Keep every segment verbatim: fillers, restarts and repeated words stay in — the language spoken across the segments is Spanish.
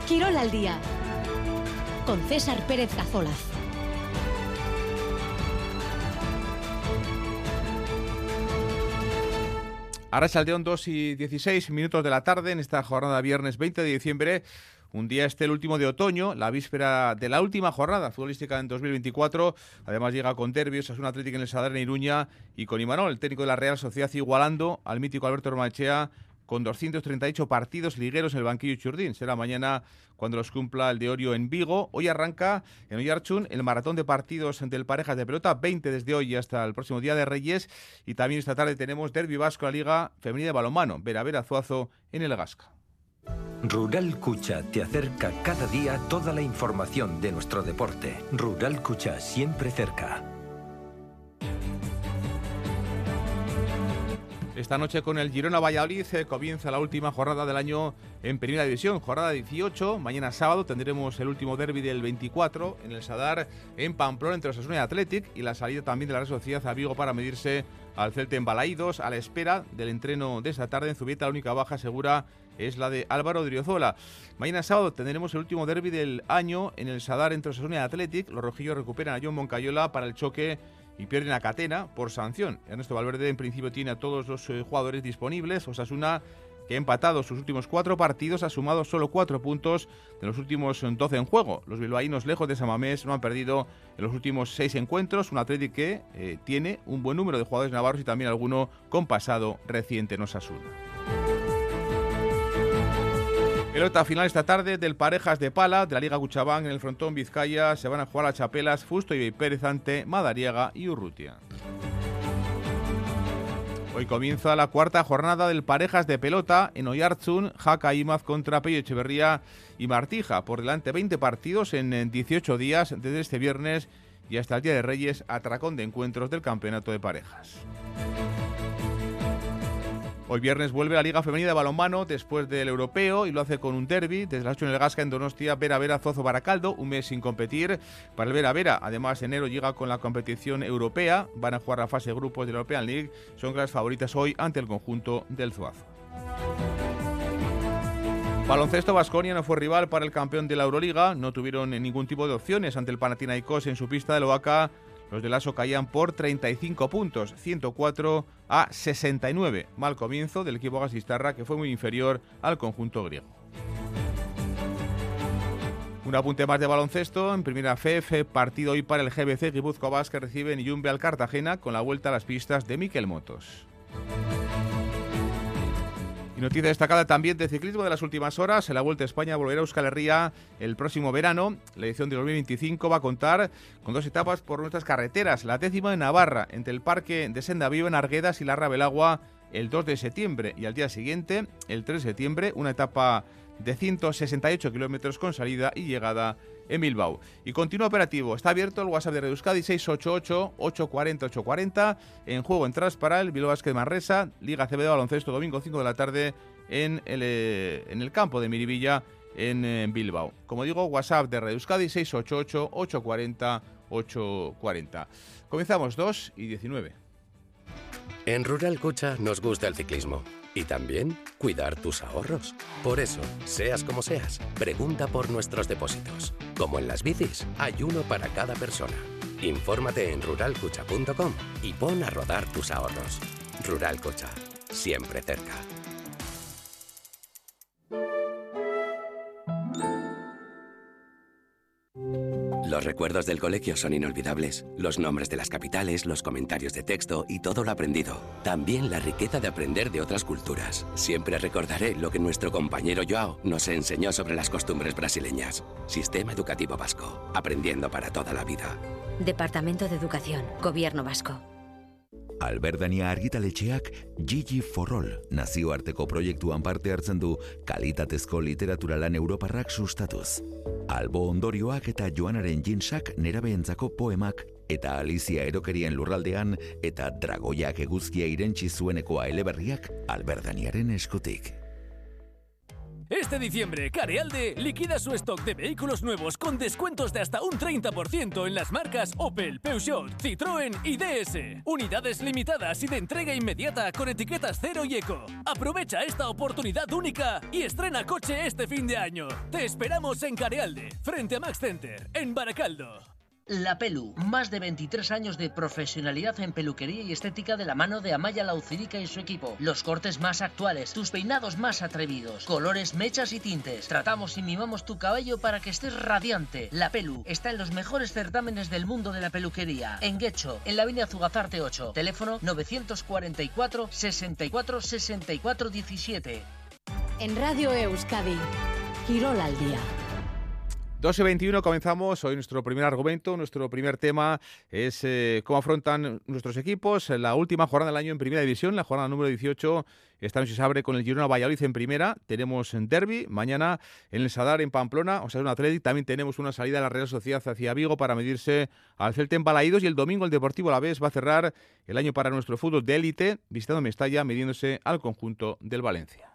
Quirol al día, con César Pérez Cazolaz. Arratsaldeon, dos y dieciséis minutos de la tarde en esta jornada viernes veinte de diciembre. Un día este, el último de otoño, la víspera de la última jornada futbolística en dos mil veinticuatro. Además llega con derbios, es un Atlético en el Sadar en Iruña y con Imanol, el técnico de la Real Sociedad, igualando al mítico Alberto Ormaechea con doscientos treinta y ocho partidos ligueros en el banquillo Churdín. Será mañana cuando los cumpla el de Orio en Vigo. Hoy arranca en Oiartzun el maratón de partidos del Parejas de Pelota, veinte desde hoy hasta el próximo Día de Reyes. Y también esta tarde tenemos derbi vasco, la Liga Femenina de Balonmano, Vera Vera Zuazo en el Gasca. Rural Kucha te acerca cada día toda la información de nuestro deporte. Rural Kucha, siempre cerca. Esta noche con el Girona Valladolid eh, comienza la última jornada del año en Primera División, jornada dieciocho. Mañana sábado tendremos el último derbi del veinticuatro en el Sadar, en Pamplona, entre Osasuna y Athletic, y la salida también de la Real Sociedad a Vigo para medirse al Celta en Balaídos, a la espera del entreno de esta tarde en Zubieta. La única baja segura es la de Álvaro Odriozola. Mañana sábado tendremos el último derbi del año en el Sadar entre Osasuna y Athletic. Los rojillos recuperan a John Moncayola para el choque y pierden a Catena por sanción. Ernesto Valverde en principio tiene a todos los eh, jugadores disponibles. Osasuna, que ha empatado sus últimos cuatro partidos, ha sumado solo cuatro puntos de los últimos doce en juego. Los bilbaínos, lejos de San Mamés, no han perdido en los últimos seis encuentros. Un Atlético que eh, tiene un buen número de jugadores navarros y también alguno con pasado reciente en Osasuna. Pelota final esta tarde del Parejas de Pala, de la Liga Cuchabán en el frontón Vizcaya. Se van a jugar a Chapelas, Fusto y Pérez ante Madariaga y Urrutia. Hoy comienza la cuarta jornada del Parejas de Pelota en Oiartzun, Jaca Imaz contra Pello Echeverría y Martija. Por delante veinte partidos en dieciocho días, desde este viernes y hasta el Día de Reyes, atracón de encuentros del campeonato de parejas. Hoy viernes vuelve la Liga Femenina de Balonmano después del Europeo y lo hace con un derbi desde las ocho en el Gasca en Donostia, Vera Vera Zozo Baracaldo, un mes sin competir para el Vera Vera. Además, enero llega con la competición europea, van a jugar la fase de grupos de la European League, son las favoritas hoy ante el conjunto del Zuazo. Baloncesto, Baskonia no fue rival para el campeón de la Euroliga, no tuvieron ningún tipo de opciones ante el Panathinaikos en su pista de Loaca. Los de Lasso caían por treinta y cinco puntos, ciento cuatro a sesenta y nueve. Mal comienzo del equipo gasistarra, que fue muy inferior al conjunto griego. Un apunte más de baloncesto. En primera F F, partido hoy para el G B C Guipúzcoa Basket, que recibe en Iyumbe al Cartagena con la vuelta a las pistas de Mikel Motos. Y noticia destacada también de ciclismo de las últimas horas. En la Vuelta a España volverá a Euskal Herria el próximo verano. La edición de dos mil veinticinco va a contar con dos etapas por nuestras carreteras. La décima en Navarra, entre el Parque de Senda Viva en Arguedas y Larra Belagua, el dos de septiembre. Y al día siguiente, el tres de septiembre, una etapa de ciento sesenta y ocho kilómetros con salida y llegada en Bilbao. Y continúa operativo. Está abierto el WhatsApp de Radio Euskadi seis ocho ocho, ocho cuatro cero, ocho cuatro cero. En juego entradas para el Bilbao Basket Manresa, Liga C B de baloncesto, domingo cinco de la tarde en el, eh, en el campo de Miribilla en eh, Bilbao. Como digo, WhatsApp de Radio Euskadi seis ocho ocho, ocho cuatro cero, ocho cuatro cero. Comenzamos dos y diecinueve. En Rural Kucha nos gusta el ciclismo y también cuidar tus ahorros. Por eso, seas como seas, pregunta por nuestros depósitos. Como en las bicis, hay uno para cada persona. Infórmate en rural kucha punto com y pon a rodar tus ahorros. Rural Kucha, siempre cerca. Los recuerdos del colegio son inolvidables. Los nombres de las capitales, los comentarios de texto y todo lo aprendido. También la riqueza de aprender de otras culturas. Siempre recordaré lo que nuestro compañero Joao nos enseñó sobre las costumbres brasileñas. Sistema Educativo Vasco. Aprendiendo para toda la vida. Departamento de Educación. Gobierno Vasco. Alberdania argitaletxeak Gigi for All nazioarteko proiektuan parte hartzen du kalitatezko literatura lan europarrak sustatuz. Albo ondorioak eta Joanaren jinsak nerabeentzako poemak eta Alizia erokerien lurraldean eta Dragoiak eguzkia irentsi zuenekoa eleberriak Alberdaniaren eskutik. Este diciembre, Carealde liquida su stock de vehículos nuevos con descuentos de hasta un treinta por ciento en las marcas Opel, Peugeot, Citroën y D S. Unidades limitadas y de entrega inmediata con etiquetas cero y eco. Aprovecha esta oportunidad única y estrena coche este fin de año. Te esperamos en Carealde, frente a Max Center, en Baracaldo. La Pelu, más de veintitrés años de profesionalidad en peluquería y estética de la mano de Amaya Laucirica y su equipo. Los cortes más actuales, tus peinados más atrevidos, colores, mechas y tintes. Tratamos y mimamos tu cabello para que estés radiante. La Pelu está en los mejores certámenes del mundo de la peluquería. En Guecho, en la avenida Zugazarte ocho. Teléfono novecientos cuarenta y cuatro, sesenta y cuatro, sesenta y cuatro diecisiete. En Radio Euskadi, Quirol al día. doce veintiuno comenzamos hoy nuestro primer argumento, nuestro primer tema es eh, cómo afrontan nuestros equipos la última jornada del año en Primera División, la jornada número dieciocho. Esta noche se abre con el Girona Valladolid en Primera, tenemos en derbi, mañana en el Sadar en Pamplona, o sea, en Athletic, también tenemos una salida de la Real Sociedad hacia Vigo para medirse al Celta en Balaídos y el domingo el Deportivo Alavés va a cerrar el año para nuestro fútbol de élite, visitando Mestalla, midiéndose al conjunto del Valencia.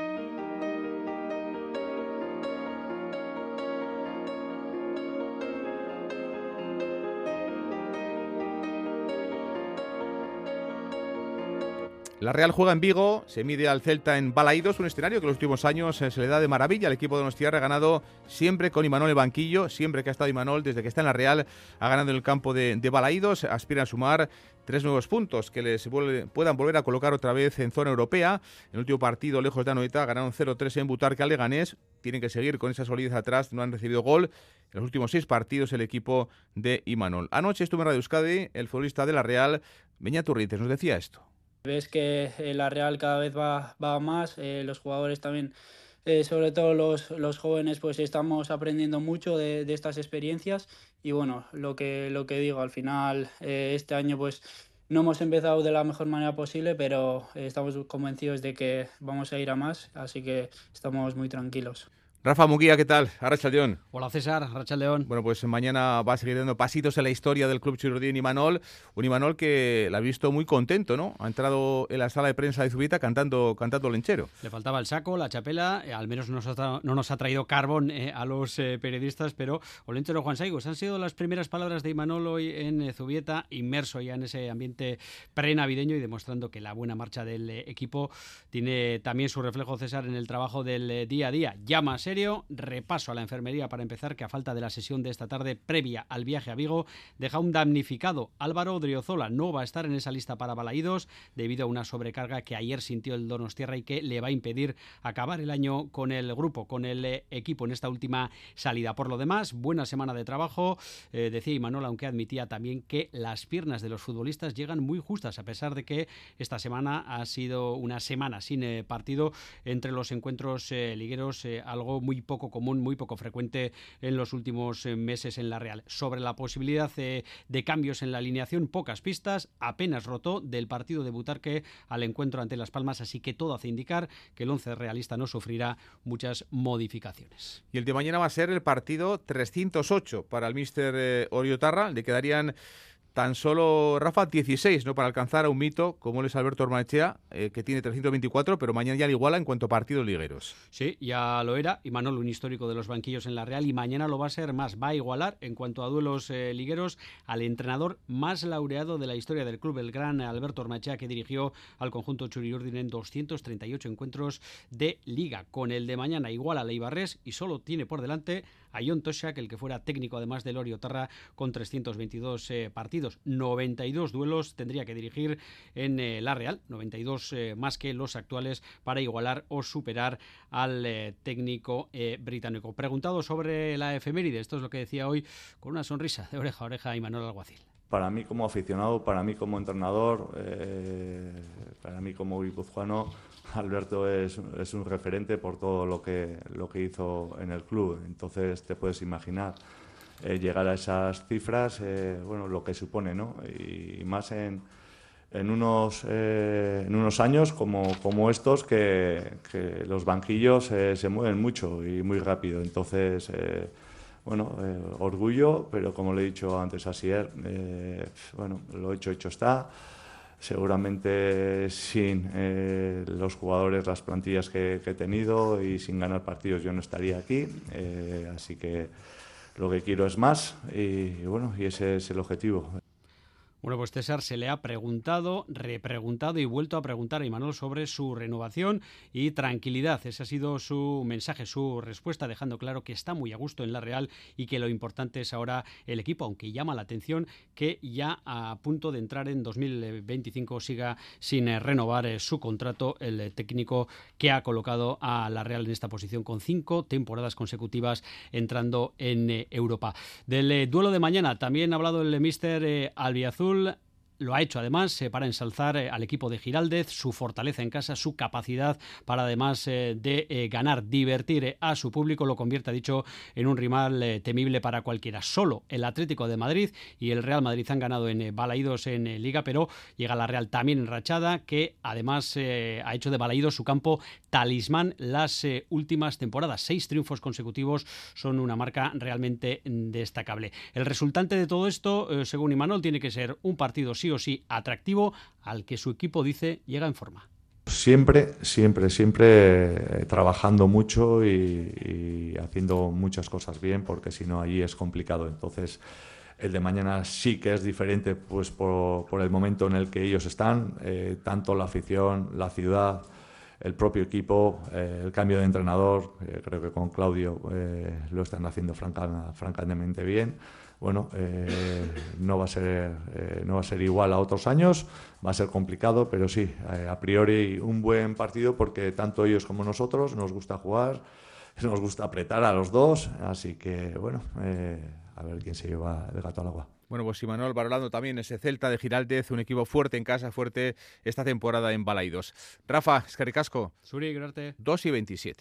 La Real juega en Vigo, se mide al Celta en Balaídos, un escenario que en los últimos años se le da de maravilla. El equipo de Donostiarra ha ganado siempre con Imanol en el banquillo, siempre que ha estado Imanol, desde que está en la Real, ha ganado en el campo de, de Balaídos, aspira a sumar tres nuevos puntos que les vuelve, puedan volver a colocar otra vez en zona europea. En el último partido, lejos de Anoeta, ganaron cero tres en Butarque al Leganés, tienen que seguir con esa solidez atrás, no han recibido gol. En los últimos seis partidos el equipo de Imanol. Anoche estuvo en Radio Euskadi, el futbolista de la Real, Beñat Urrites, nos decía esto. Ves que la Real cada vez va, va más, eh, los jugadores también, eh, sobre todo los, los jóvenes, pues estamos aprendiendo mucho de, de estas experiencias y bueno, lo que, lo que digo, al final eh, este año pues no hemos empezado de la mejor manera posible, pero eh, estamos convencidos de que vamos a ir a más, así que estamos muy tranquilos. Rafa Munguía, ¿qué tal? Arratsaldeon. Hola César, Arratsaldeon. Bueno, pues mañana va a seguir dando pasitos en la historia del Club Chururdín Imanol. Un Imanol que la ha visto muy contento, ¿no? Ha entrado en la sala de prensa de Zubieta cantando, cantando lenchero. Le faltaba el saco, la chapela, eh, al menos nos ha, no nos ha traído carbón eh, a los eh, periodistas, pero Olenchero Juan Saigos han sido las primeras palabras de Imanol hoy en eh, Zubieta, inmerso ya en ese ambiente prenavideño y demostrando que la buena marcha del eh, equipo tiene también su reflejo, César, en el trabajo del eh, día a día. Llama serio. Repaso a la enfermería para empezar, que a falta de la sesión de esta tarde previa al viaje a Vigo, deja un damnificado. Álvaro Odriozola no va a estar en esa lista para Balaídos debido a una sobrecarga que ayer sintió el Donostiarra y que le va a impedir acabar el año con el grupo, con el eh, equipo en esta última salida. Por lo demás, buena semana de trabajo, eh, decía Imanol, aunque admitía también que las piernas de los futbolistas llegan muy justas, a pesar de que esta semana ha sido una semana sin eh, partido entre los encuentros eh, ligueros, eh, algo muy poco común, muy poco frecuente en los últimos eh, meses en la Real. Sobre la posibilidad eh, de cambios en la alineación, pocas pistas, apenas rotó del partido de Butarque al encuentro ante Las Palmas, así que todo hace indicar que el once realista no sufrirá muchas modificaciones. Y el de mañana va a ser el partido trescientos ocho para el míster eh, Oriotarra, le quedarían tan solo, Rafa, dieciséis, ¿no?, para alcanzar a un mito como él es Alberto Ormaechea, eh, que tiene trescientos veinticuatro, pero mañana ya le iguala en cuanto a partidos ligueros. Sí, ya lo era. Imanol, un histórico de los banquillos en la Real, y mañana lo va a ser más. Va a igualar en cuanto a duelos eh, ligueros al entrenador más laureado de la historia del club, el gran Alberto Ormaechea, que dirigió al conjunto Txuri-Urdin en doscientos treinta y ocho encuentros de liga. Con el de mañana iguala a Leibarrés y solo tiene por delante a Jon Toshak, el que fuera técnico además del Oriotarra, con trescientos veintidós eh, partidos, noventa y dos duelos tendría que dirigir en eh, la Real, noventa y dos eh, más que los actuales, para igualar o superar al eh, técnico eh, británico. Preguntado sobre la efeméride, esto es lo que decía hoy con una sonrisa de oreja a oreja Imanol Alguacil. Para mí como aficionado, para mí como entrenador, eh, para mí como guipuzcoano, Alberto es, es un referente por todo lo que, lo que hizo en el club. Entonces te puedes imaginar eh, llegar a esas cifras, eh, bueno, lo que supone, ¿no? Y, y más en, en, unos, eh, en unos años como, como estos, que, que los banquillos eh, se mueven mucho y muy rápido. Entonces, eh, bueno, eh, orgullo, pero como le he dicho antes a Sier, eh, bueno, lo hecho, hecho está. seguramente sin eh, los jugadores, las plantillas que, que he tenido y sin ganar partidos yo no estaría aquí, eh, así que lo que quiero es más y, y bueno, y ese es el objetivo. Bueno, pues César se le ha preguntado, repreguntado y vuelto a preguntar a Imanol sobre su renovación y tranquilidad. Ese ha sido su mensaje, su respuesta, dejando claro que está muy a gusto en la Real y que lo importante es ahora el equipo, aunque llama la atención que ya a punto de entrar en dos mil veinticinco siga sin renovar su contrato el técnico que ha colocado a la Real en esta posición con cinco temporadas consecutivas entrando en Europa. Del duelo de mañana también ha hablado el míster albiazul. Lo ha hecho además eh, para ensalzar eh, al equipo de Giraldez, su fortaleza en casa, su capacidad para además eh, de eh, ganar, divertir eh, a su público, lo convierte, ha dicho, en un rival eh, temible para cualquiera. Solo el Atlético de Madrid y el Real Madrid han ganado en eh, Balaídos en eh, Liga, pero llega la Real también enrachada, que además eh, ha hecho de Balaídos su campo talismán las eh, últimas temporadas. Seis triunfos consecutivos son una marca realmente destacable. El resultante de todo esto, eh, según Imanol, tiene que ser un partido sí o sí atractivo al que su equipo dice llega en forma. Siempre, siempre, siempre eh, trabajando mucho y, y haciendo muchas cosas bien, porque si no allí es complicado. Entonces el de mañana sí que es diferente, pues por, por el momento en el que ellos están, eh, tanto la afición, la ciudad, el propio equipo, eh, el cambio de entrenador, eh, creo que con Claudio eh, lo están haciendo franca, francamente bien. Bueno, eh, no va a ser eh, no va a ser igual a otros años, va a ser complicado, pero sí, eh, a priori un buen partido porque tanto ellos como nosotros nos gusta jugar, nos gusta apretar a los dos, así que bueno, eh, a ver quién se lleva el gato al agua. Bueno, pues Imanol valorando también ese Celta de Giraldez, un equipo fuerte en casa, fuerte esta temporada en Balaídos. Rafa, eskerrik asko. Zuri, gracias. dos y veintisiete.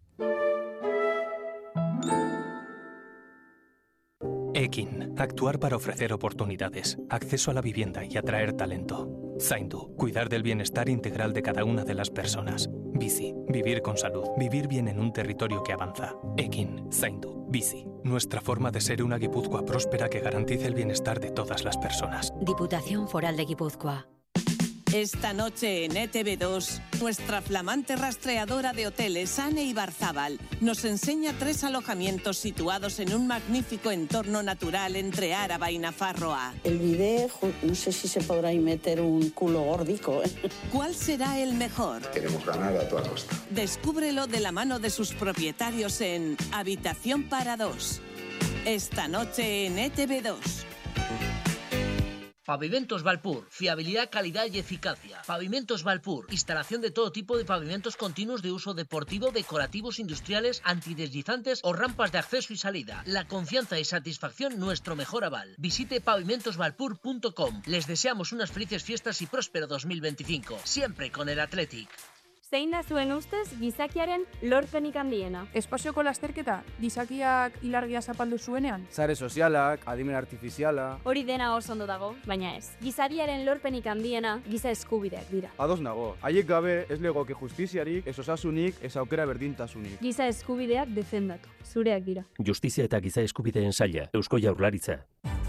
Ekin, actuar para ofrecer oportunidades, acceso a la vivienda y atraer talento. Zaindu, cuidar del bienestar integral de cada una de las personas. Bizi, vivir con salud, vivir bien en un territorio que avanza. Ekin, Zaindu, Bizi, nuestra forma de ser una Guipúzcoa próspera que garantice el bienestar de todas las personas. Diputación Foral de Guipúzcoa. Esta noche en E T V dos, nuestra flamante rastreadora de hoteles, Ane Ibarzábal, nos enseña tres alojamientos situados en un magnífico entorno natural entre Áraba y Nafarroa. El bidet, no sé si se podrá ahí meter un culo górdico. ¿eh? ¿Cuál será el mejor? Queremos ganar a toda costa. Descúbrelo de la mano de sus propietarios en Habitación para dos. Esta noche en E T V dos. Pavimentos Valpur, fiabilidad, calidad y eficacia. Pavimentos Valpur, instalación de todo tipo de pavimentos continuos de uso deportivo, decorativos, industriales, antideslizantes o rampas de acceso y salida. La confianza y satisfacción nuestro mejor aval. Visite pavimentos valpur punto com. Les deseamos unas felices fiestas y próspero dos mil veinticinco, siempre con el Athletic. Zein da zuen ustez gizakiaren lorpenik handiena? Espazioko lasterketa, gizakiak ilargia zapaldu zuenean? Sare sozialak, adimen artifiziala... Hori dena oso ondo dago, baina ez. Gizadiaren lorpenik handiena giza eskubideak dira. Ados nago, haiek gabe ez legoke justiziarik, ez osasunik, ez aukera berdintasunik. Giza eskubideak defendatu, zureak dira. Justizia eta giza eskubideen saila, Eusko Jaurlaritza.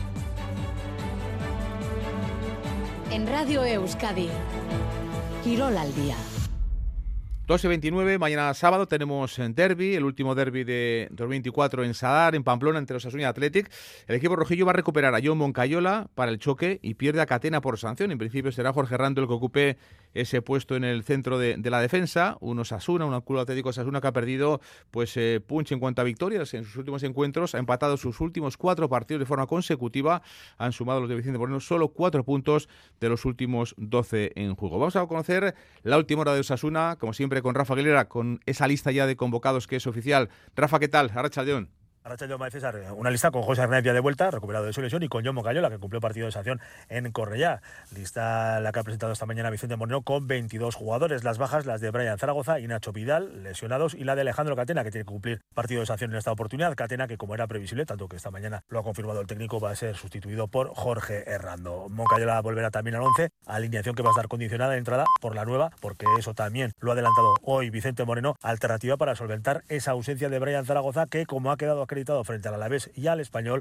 En Radio Euskadi, Kirol al día. dos y veintinueve, mañana sábado tenemos en derbi, el último derbi de dos mil veinticuatro en Sadar, en Pamplona, entre Osasuna y Athletic. El equipo rojillo va a recuperar a John Moncayola para el choque y pierde a Catena por sanción. En principio será Jorge Rando el que ocupe ese puesto en el centro de, de la defensa. Un Osasuna, un Club Atlético Osasuna que ha perdido pues eh, punch en cuanto a victorias en sus últimos encuentros. Ha empatado sus últimos cuatro partidos de forma consecutiva. Han sumado los de Vicente Moreno solo cuatro puntos de los últimos doce en juego. Vamos a conocer la última hora de Osasuna, como siempre, con Rafa Aguilera, con esa lista ya de convocados que es oficial. Rafa, ¿qué tal? Arratsaldeon. Arratsaldeon, César. Una lista con José Hernández de vuelta, recuperado de su lesión, y con John Moncayola, que cumplió partido de sanción en Cornellá. Lista la que ha presentado esta mañana Vicente Moreno con veintidós jugadores. Las bajas, las de Brian Zaragoza y Nacho Vidal, lesionados, y la de Alejandro Catena, que tiene que cumplir partido de sanción en esta oportunidad. Catena, que como era previsible, tanto que esta mañana lo ha confirmado el técnico, va a ser sustituido por Jorge Herrando. Moncayola volverá también al once, alineación que va a estar condicionada de entrada por la nueva, porque eso también lo ha adelantado hoy Vicente Moreno, alternativa para solventar esa ausencia de Brian Zaragoza, que como ha quedado acreditado frente al Alavés y al Español,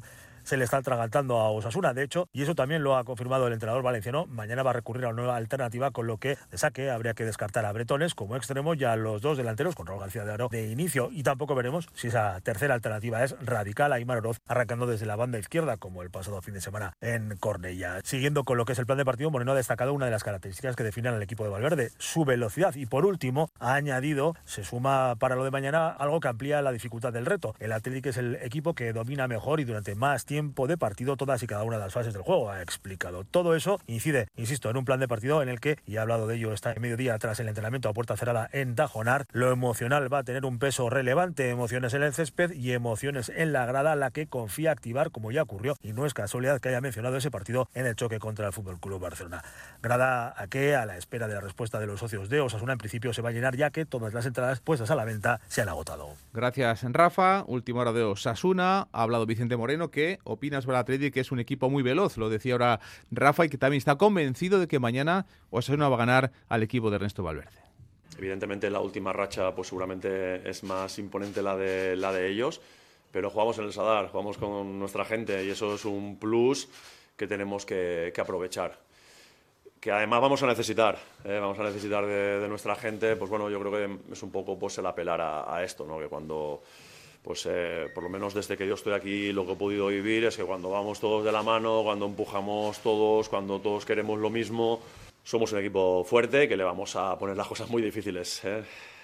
se le está atragantando a Osasuna. De hecho, y eso también lo ha confirmado el entrenador valenciano, mañana va a recurrir a una nueva alternativa, con lo que de saque habría que descartar a Bretones como extremo y a los dos delanteros con Raúl García de Aro de inicio. Y tampoco veremos si esa tercera alternativa es radical, Aimar Oroz arrancando desde la banda izquierda como el pasado fin de semana en Cornellá. Siguiendo con lo que es el plan de partido, Moreno ha destacado una de las características que definen al equipo de Valverde, su velocidad. Y por último, ha añadido, se suma para lo de mañana algo que amplía la dificultad del reto. El Atlético es el equipo que domina mejor y durante más tiempo de partido todas y cada una de las fases del juego, ha explicado. Todo eso incide, insisto, en un plan de partido en el que, y ha hablado de ello esta mediodía tras el entrenamiento a puerta cerrada en Tajonar, lo emocional va a tener un peso relevante, emociones en el césped y emociones en la grada, la que confía activar como ya ocurrió, y no es casualidad que haya mencionado ese partido en el choque contra el F C Barcelona. Grada a que, a la espera de la respuesta de los socios de Osasuna, en principio se va a llenar, ya que todas las entradas puestas a la venta se han agotado. Gracias, Rafa. Última hora de Osasuna. Ha hablado Vicente Moreno. ¿Qué opinas sobre el Atlético, que es un equipo muy veloz? Lo decía ahora Rafa, y que también está convencido de que mañana Osasuna va a ganar al equipo de Ernesto Valverde. Evidentemente la última racha pues seguramente es más imponente la de, la de ellos, pero jugamos en el Sadar, jugamos con nuestra gente y eso es un plus que tenemos que, que aprovechar. Que además vamos a necesitar, ¿eh? vamos a necesitar de, de nuestra gente. Pues bueno, yo creo que es un poco pues el apelar a, a esto, ¿no? Que cuando, pues eh, por lo menos desde que yo estoy aquí, lo que he podido vivir es que cuando vamos todos de la mano, cuando empujamos todos, cuando todos queremos lo mismo, somos un equipo fuerte que le vamos a poner las cosas muy difíciles, ¿eh?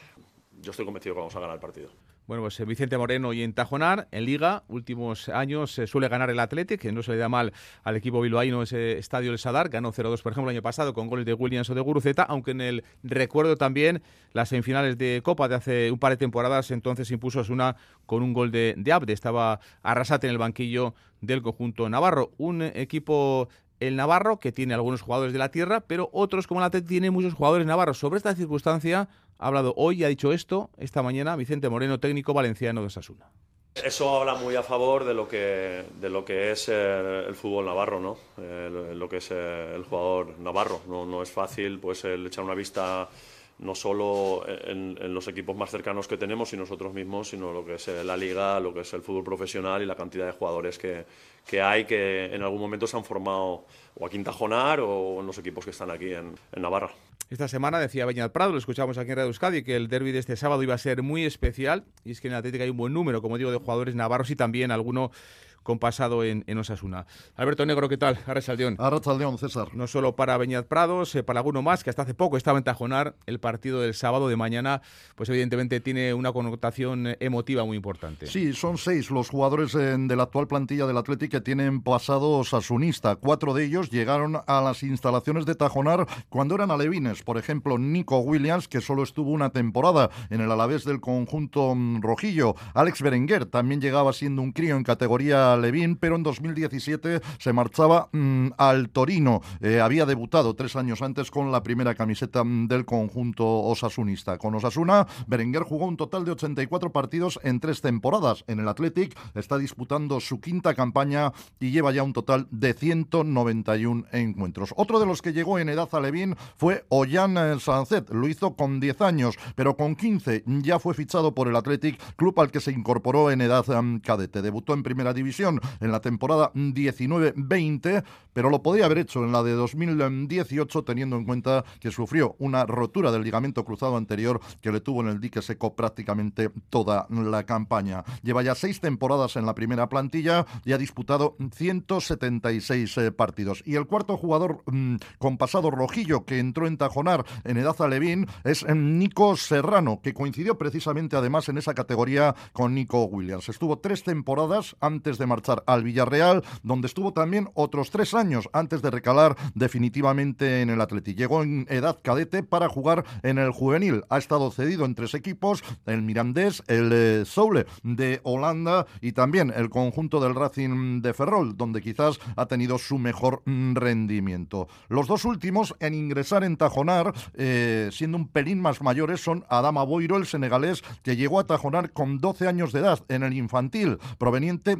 Yo estoy convencido que vamos a ganar el partido. Bueno, pues Vicente Moreno y en Tajonar, en Liga, últimos años se suele ganar el Athletic, que no se le da mal al equipo bilbaíno ese estadio del Sadar, ganó cero dos, por ejemplo, el año pasado con goles de Williams o de Guruceta, aunque en el recuerdo también las semifinales de Copa de hace un par de temporadas, entonces impuso Osasuna con un gol de, de Abde, estaba Arrasate en el banquillo del conjunto navarro, un equipo... El Navarro, que tiene algunos jugadores de la tierra, pero otros, como el Athletic, tiene muchos jugadores navarros. Sobre esta circunstancia ha hablado hoy y ha dicho esto esta mañana Vicente Moreno, técnico valenciano de Osasuna. Eso habla muy a favor de lo que, de lo que es eh, el fútbol navarro, ¿no? Eh, lo que es eh, el jugador navarro. No, no es fácil pues, el echar una vista no solo en, en los equipos más cercanos que tenemos y nosotros mismos, sino lo que es la liga, lo que es el fútbol profesional y la cantidad de jugadores que, que hay que en algún momento se han formado o aquí en Tajonar o en los equipos que están aquí en, en Navarra. Esta semana decía Beñat Prado, lo escuchamos aquí en Radio Euskadi, que el derbi de este sábado iba a ser muy especial, y es que en el Atlético hay un buen número, como digo, de jugadores navarros y también alguno con pasado en, en Osasuna. Alberto Negro, ¿qué tal? Arratsaldeón. Arratsaldeón, César. No solo para Beñat Prados, eh, para alguno más, que hasta hace poco estaba en Tajonar, el partido del sábado de mañana, pues evidentemente tiene una connotación emotiva muy importante. Sí, son seis los jugadores eh, de la actual plantilla del Athletic que tienen pasado osasunista. Cuatro de ellos llegaron a las instalaciones de Tajonar cuando eran alevines. Por ejemplo, Nico Williams, que solo estuvo una temporada en el Alavés del conjunto mm, rojillo. Alex Berenguer también llegaba siendo un crío en categoría Levín, pero en dos mil diecisiete se marchaba mmm, al Torino. Eh, había debutado tres años antes con la primera camiseta mmm, del conjunto osasunista. Con Osasuna, Berenguer jugó un total de ochenta y cuatro partidos en tres temporadas. En el Athletic está disputando su quinta campaña y lleva ya un total de ciento noventa y uno encuentros. Otro de los que llegó en edad a Levín fue Ollán Sancet. Lo hizo con diez años, pero con quince ya fue fichado por el Athletic, club al que se incorporó en edad um, cadete. Debutó en primera división en la temporada diecinueve veinte, pero lo podía haber hecho en la de dos mil dieciocho, teniendo en cuenta que sufrió una rotura del ligamento cruzado anterior que le tuvo en el dique seco prácticamente toda la campaña. Lleva ya seis temporadas en la primera plantilla y ha disputado ciento setenta y seis eh, partidos. Y el cuarto jugador mmm, con pasado rojillo que entró en Tajonar en edad alevín es eh, Nico Serrano, que coincidió precisamente además en esa categoría con Nico Williams. Estuvo tres temporadas antes de marchar al Villarreal, donde estuvo también otros tres años antes de recalar definitivamente en el Athletic. Llegó en edad cadete para jugar en el juvenil. Ha estado cedido en tres equipos, el Mirandés, el eh, Soule de Holanda y también el conjunto del Racing de Ferrol, donde quizás ha tenido su mejor mm, rendimiento. Los dos últimos en ingresar en Tajonar, eh, siendo un pelín más mayores, son Adama Boiro, el senegalés, que llegó a Tajonar con doce años de edad en el infantil, proveniente de la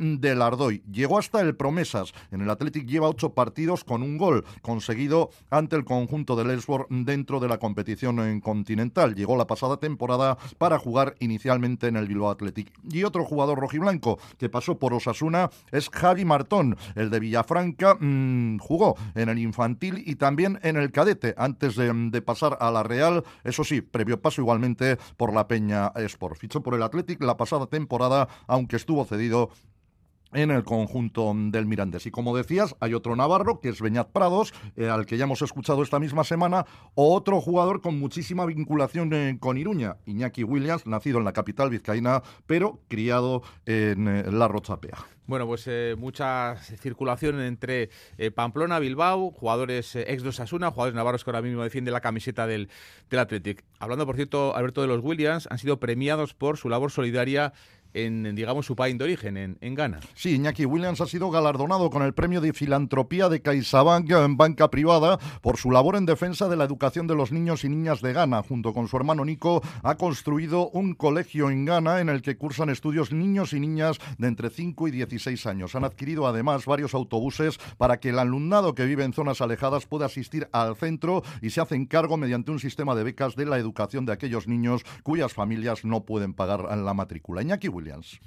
Ardoy. Llegó hasta el Promesas. En el Athletic lleva ocho partidos con un gol conseguido ante el conjunto del Elfsborg dentro de la competición en continental. Llegó la pasada temporada para jugar inicialmente en el Bilbao Athletic. Y otro jugador rojiblanco que pasó por Osasuna es Javi Martón, el de Villafranca. Mmm, jugó en el infantil y también en el cadete antes de, de pasar a la Real. Eso sí, previo paso igualmente por la Peña Sport. Fichó por el Athletic la pasada temporada, aunque estuvo cedido en el conjunto del Mirandés. Y como decías, hay otro navarro, que es Beñat Prados, eh, al que ya hemos escuchado esta misma semana, o otro jugador con muchísima vinculación eh, con Iruña, Iñaki Williams, nacido en la capital vizcaína, pero criado en eh, La Rochapea. Bueno, pues eh, mucha circulación entre eh, Pamplona, Bilbao, jugadores eh, ex de Osasuna, jugadores navarros que ahora mismo defienden la camiseta del, del Athletic. Hablando, por cierto, Alberto, de los Williams, han sido premiados por su labor solidaria en, digamos, su país de origen, en, en Ghana. Sí, Iñaki Williams ha sido galardonado con el premio de filantropía de CaixaBank en banca privada por su labor en defensa de la educación de los niños y niñas de Ghana. Junto con su hermano Nico, ha construido un colegio en Ghana en el que cursan estudios niños y niñas de entre cinco y dieciséis años. Han adquirido además varios autobuses para que el alumnado que vive en zonas alejadas pueda asistir al centro y se hacen cargo mediante un sistema de becas de la educación de aquellos niños cuyas familias no pueden pagar la matrícula. Iñaki Williams.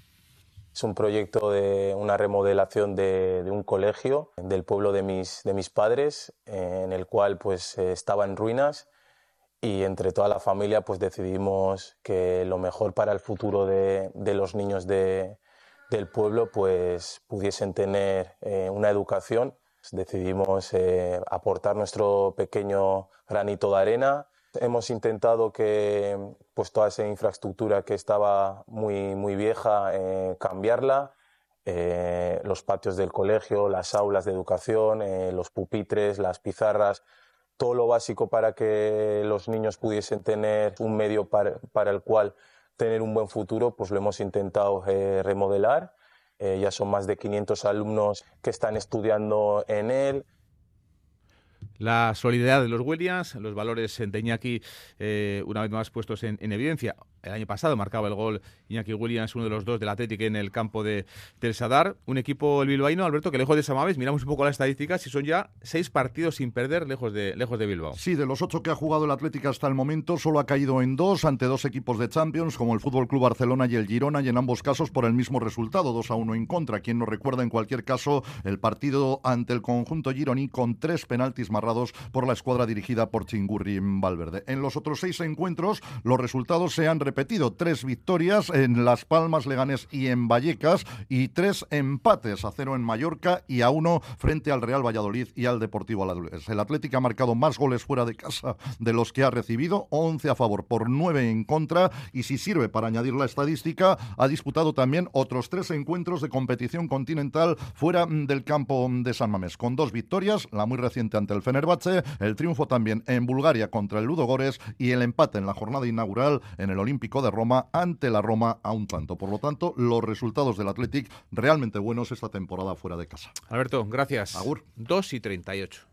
Es un proyecto de una remodelación de, de un colegio del pueblo de mis, de mis padres, eh, en el cual pues eh, estaba en ruinas, y entre toda la familia pues decidimos que lo mejor para el futuro de, de los niños de, del pueblo pues pudiesen tener eh, una educación. Decidimos eh, aportar nuestro pequeño granito de arena. Hemos intentado que pues, toda esa infraestructura que estaba muy, muy vieja, eh, cambiarla. Eh, los patios del colegio, las aulas de educación, eh, los pupitres, las pizarras, todo lo básico para que los niños pudiesen tener un medio para, para el cual tener un buen futuro, pues lo hemos intentado eh, remodelar. Eh, ya son más de quinientos alumnos que están estudiando en él. La solidaridad de los Williams, los valores de Iñaki, eh, una vez más puestos en, en evidencia. El año pasado marcaba el gol Iñaki Williams, uno de los dos del Athletic en el campo de, del Sadar. Un equipo, el bilbaíno, Alberto, que lejos de Samaves, miramos un poco las estadísticas y son ya seis partidos sin perder lejos de, lejos de Bilbao. Sí, de los ocho que ha jugado el Athletic hasta el momento, solo ha caído en dos ante dos equipos de Champions, como el F C Barcelona y el Girona, y en ambos casos por el mismo resultado, dos a uno en contra. Quien nos recuerda en cualquier caso el partido ante el conjunto gironí con tres penaltis marrados por la escuadra dirigida por Chingurri Valverde. En los otros seis encuentros, los resultados se han repetido. Tres victorias en Las Palmas, Leganés y en Vallecas, y tres empates, a cero en Mallorca y a uno frente al Real Valladolid y al Deportivo Alavés. El Athletic ha marcado más goles fuera de casa de los que ha recibido, once a favor por nueve en contra, y si sirve para añadir la estadística, ha disputado también otros tres encuentros de competición continental fuera del campo de San Mamés, con dos victorias, la muy reciente ante el Fenerbahce, el triunfo también en Bulgaria contra el Ludogorets y el empate en la jornada inaugural en el Olímpico de Roma ante la Roma a un tanto. Por lo tanto, los resultados del Athletic realmente buenos esta temporada fuera de casa. Alberto, gracias. Agur. dos y treinta y ocho.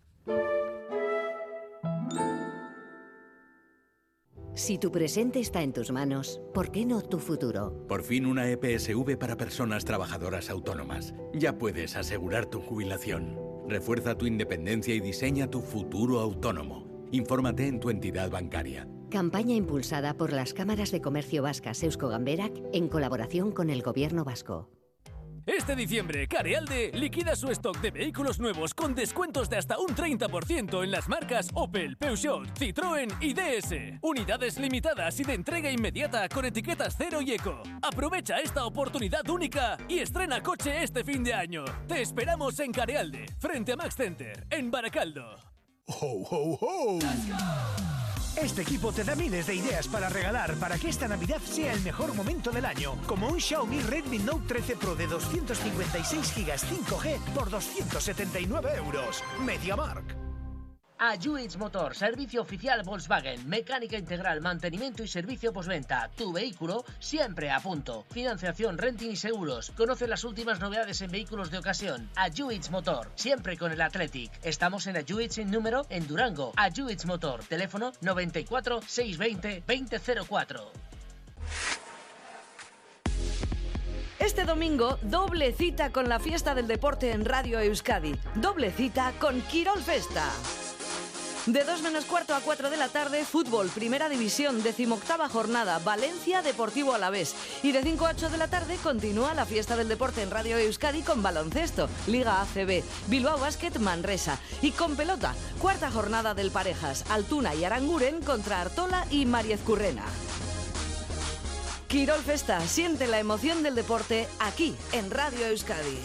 Si tu presente está en tus manos, ¿por qué no tu futuro? Por fin una E P S V para personas trabajadoras autónomas. Ya puedes asegurar tu jubilación. Refuerza tu independencia y diseña tu futuro autónomo. Infórmate en tu entidad bancaria. Campaña impulsada por las cámaras de comercio vascas Eusko Ganberak en colaboración con el Gobierno vasco. Este diciembre, Carealde liquida su stock de vehículos nuevos con descuentos de hasta un treinta por ciento en las marcas Opel, Peugeot, Citroën y D S. Unidades limitadas y de entrega inmediata con etiquetas cero y eco. Aprovecha esta oportunidad única y estrena coche este fin de año. Te esperamos en Carealde, frente a Max Center, en Baracaldo. ¡Ho, ho, ho! Este equipo te da miles de ideas para regalar para que esta Navidad sea el mejor momento del año, como un Xiaomi Redmi Note trece Pro de doscientos cincuenta y seis gigas cinco G por doscientos setenta y nueve euros. MediaMarkt. Ayuits Motor, servicio oficial Volkswagen, mecánica integral, mantenimiento y servicio postventa. Tu vehículo siempre a punto. Financiación, renting y seguros. Conoce las últimas novedades en vehículos de ocasión. Ayuits Motor, siempre con el Athletic. Estamos en Ayuits sin número en Durango. Ayuits Motor, teléfono noventa y cuatro, seiscientos veinte, veinte cero cuatro. Este domingo, doble cita con la fiesta del deporte en Radio Euskadi. Doble cita con Quirol Festa. De dos menos cuarto a cuatro de la tarde, fútbol, primera división, decimoctava jornada, Valencia, Deportivo Alavés. Y de cinco a ocho de la tarde continúa la fiesta del deporte en Radio Euskadi con baloncesto, Liga A C B, Bilbao Basket, Manresa. Y con pelota, cuarta jornada del Parejas, Altuna y Aranguren contra Artola y Mariezcurrena. Quirol Festa, siente la emoción del deporte aquí en Radio Euskadi.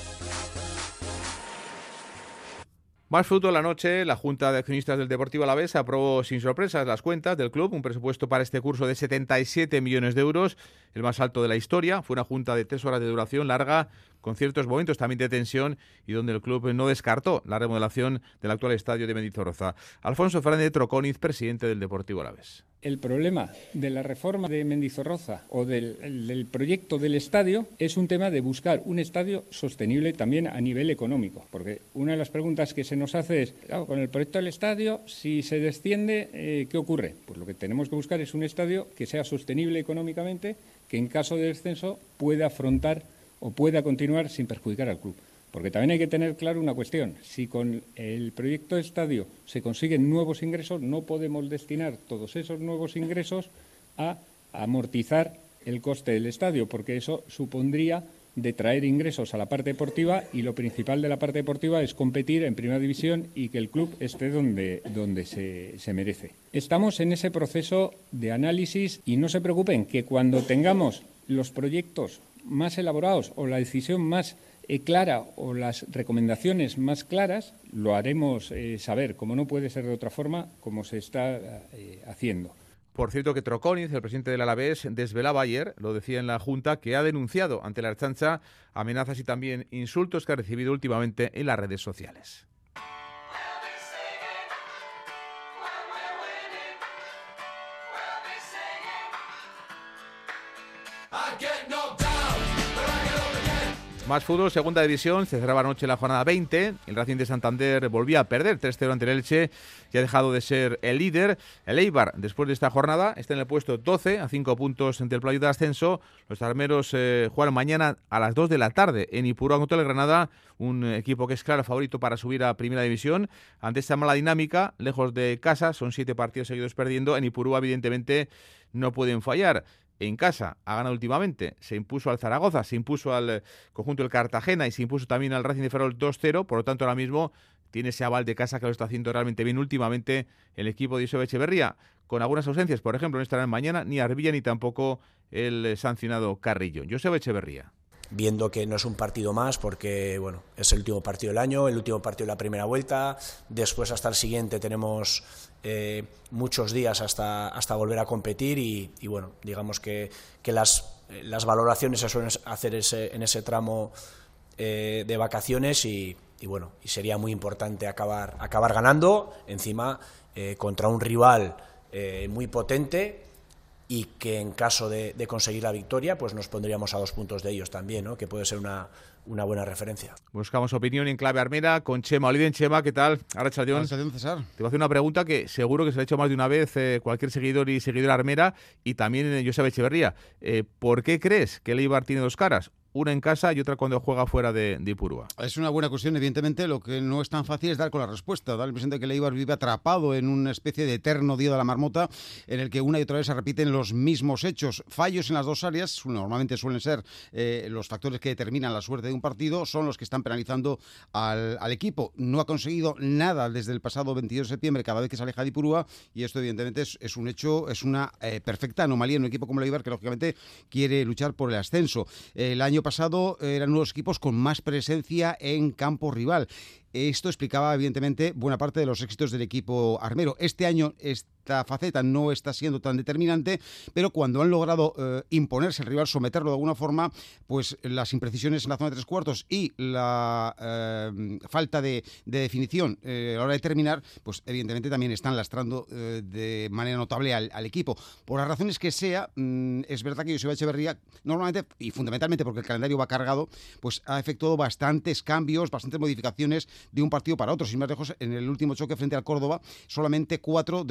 Más fútbol la noche, la Junta de Accionistas del Deportivo Alavés aprobó sin sorpresas las cuentas del club, un presupuesto para este curso de setenta y siete millones de euros, el más alto de la historia. Fue una junta de tres horas de duración larga, con ciertos momentos también de tensión y donde el club no descartó la remodelación del actual estadio de Mendizorroza. Alfonso Fernández Troconiz, presidente del Deportivo Alavés. El problema de la reforma de Mendizorroza o del, del proyecto del estadio es un tema de buscar un estadio sostenible también a nivel económico, porque una de las preguntas que se nos hace es, claro, con el proyecto del estadio, si se desciende, eh, ¿qué ocurre? Pues lo que tenemos que buscar es un estadio que sea sostenible económicamente, que en caso de descenso pueda afrontar o pueda continuar sin perjudicar al club. Porque también hay que tener claro una cuestión. Si con el proyecto de estadio se consiguen nuevos ingresos, no podemos destinar todos esos nuevos ingresos a amortizar el coste del estadio, porque eso supondría de traer ingresos a la parte deportiva y lo principal de la parte deportiva es competir en primera división y que el club esté donde, donde se, se merece. Estamos en ese proceso de análisis y no se preocupen que cuando tengamos los proyectos más elaborados o la decisión más eh, clara o las recomendaciones más claras, lo haremos eh, saber, como no puede ser de otra forma, como se está eh, haciendo. Por cierto que Troconiz, el presidente del Alavés, desvelaba ayer, lo decía en la Junta, que ha denunciado ante la Ertzaintza amenazas y también insultos que ha recibido últimamente en las redes sociales. Más fútbol, segunda división, se cerraba anoche la jornada veinte, el Racing de Santander volvía a perder tres cero ante el Elche y ha dejado de ser el líder. El Eibar, después de esta jornada, está en el puesto doce, a cinco puntos ante el playoff de ascenso. Los armeros eh, juegan mañana a las dos de la tarde en Ipurúa contra el Granada, un equipo que es claro favorito para subir a primera división. Ante esta mala dinámica, lejos de casa, son siete partidos seguidos perdiendo, en Ipurúa evidentemente no pueden fallar. En casa ha ganado últimamente, se impuso al Zaragoza, se impuso al conjunto del Cartagena y se impuso también al Racing de Ferrol dos cero, por lo tanto ahora mismo tiene ese aval de casa que lo está haciendo realmente bien últimamente el equipo de Joseba Echeverría, con algunas ausencias, por ejemplo, no estarán mañana ni Arbilla ni tampoco el sancionado Carrillo. Joseba Echeverría. Viendo que no es un partido más porque bueno, es el último partido del año, el último partido de la primera vuelta, después hasta el siguiente tenemos eh, muchos días hasta, hasta volver a competir y, y bueno, digamos que, que las, las valoraciones se suelen hacer ese, en ese tramo eh, de vacaciones y, y bueno, y sería muy importante acabar, acabar ganando encima eh, contra un rival eh, muy potente y que en caso de, de conseguir la victoria, pues nos pondríamos a dos puntos de ellos también, ¿no? Que puede ser una, una buena referencia. Buscamos opinión en clave armera con Chema Oliden. Chema, ¿qué tal? Arratsaldeon. Arratsaldeon, César. Te voy a hacer una pregunta que seguro que se le ha hecho más de una vez eh, cualquier seguidor y seguidora armera y también eh, Joseba Echeverría. Eh, ¿Por qué crees que el Eibar tiene dos caras? Una en casa y otra cuando juega fuera de, de Ipurúa. Es una buena cuestión, evidentemente. Lo que no es tan fácil es dar con la respuesta. Da la impresión de que el Eibar vive atrapado en una especie de eterno día de la marmota en el que una y otra vez se repiten los mismos hechos. Fallos en las dos áreas, normalmente suelen ser eh, los factores que determinan la suerte de un partido, son los que están penalizando al, al equipo. No ha conseguido nada desde el pasado veintidós de septiembre cada vez que se aleja de Ipurúa y esto evidentemente es, es un hecho, es una eh, perfecta anomalía en un equipo como el Eibar que lógicamente quiere luchar por el ascenso. El año pasado eran uno de los equipos con más presencia en campo rival. Esto explicaba, evidentemente, buena parte de los éxitos del equipo armero. Este año esta faceta no está siendo tan determinante, pero cuando han logrado eh, imponerse el rival, someterlo de alguna forma, pues las imprecisiones en la zona de tres cuartos y la eh, falta de, de definición eh, a la hora de terminar, pues evidentemente también están lastrando eh, de manera notable al, al equipo. Por las razones que sea, mmm, es verdad que Joseba Echeverría, normalmente y fundamentalmente porque el calendario va cargado, pues ha efectuado bastantes cambios, bastantes modificaciones de un partido para otro. Sin más lejos, en el último choque frente al Córdoba, solamente cuatro de los once